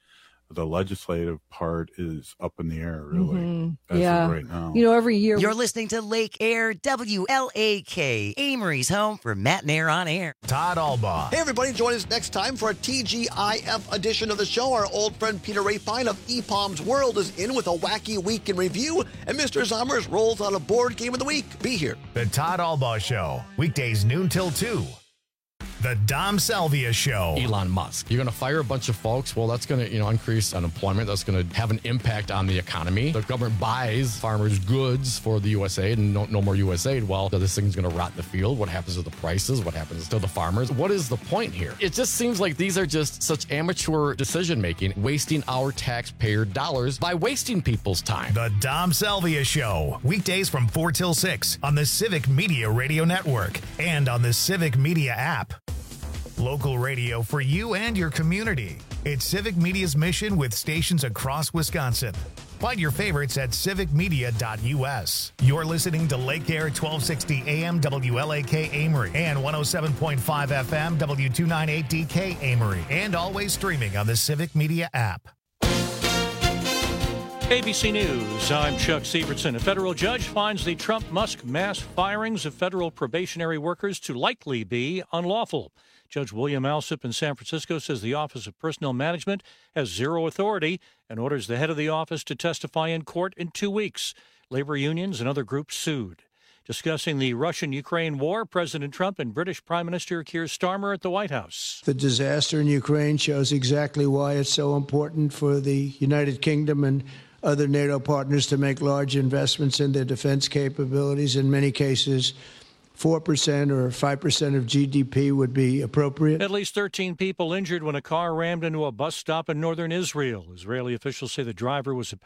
the legislative part is up in the air, really, as of right now. You know, every year. You're listening to Lake Air WLAK, Amory's home for Matt and Air on Air. Todd Albaugh. Hey, everybody, join us next time for a TGIF edition of the show. Our old friend Peter Rapine of EPOM's World is in with a wacky week in review, and Mr. Zommers rolls out a board game of the week. Be here. The Todd Albaugh Show, weekdays noon till 2. The Dom Salvia Show. Elon Musk. You're going to fire a bunch of folks. Well, that's going to, increase unemployment. That's going to have an impact on the economy. The government buys farmers' goods for the USAID and no more USAID. Well, this thing's going to rot in the field. What happens to the prices? What happens to the farmers? What is the point here? It just seems like these are just such amateur decision-making, wasting our taxpayer dollars by wasting people's time. The Dom Salvia Show. Weekdays from 4 till 6 on the Civic Media Radio Network and on the Civic Media app. Local radio for you and your community. It's Civic Media's mission with stations across Wisconsin. Find your favorites at civicmedia.us. You're listening to Lake Air 1260 AM WLAK Amory and 107.5 FM W298DK Amory, and always streaming on the Civic Media app. ABC News, I'm Chuck Sievertson. A federal judge finds the Trump-Musk mass firings of federal probationary workers to likely be unlawful. Judge William Alsup in San Francisco says the Office of Personnel Management has zero authority and orders the head of the office to testify in court in 2 weeks. Labor unions and other groups sued. Discussing the Russian-Ukraine war, President Trump and British Prime Minister Keir Starmer at the White House. The disaster in Ukraine shows exactly why it's so important for the United Kingdom and other NATO partners to make large investments in their defense capabilities. In many cases, 4% or 5% of GDP would be appropriate. At least 13 people injured when a car rammed into a bus stop in northern Israel. Israeli officials say the driver was a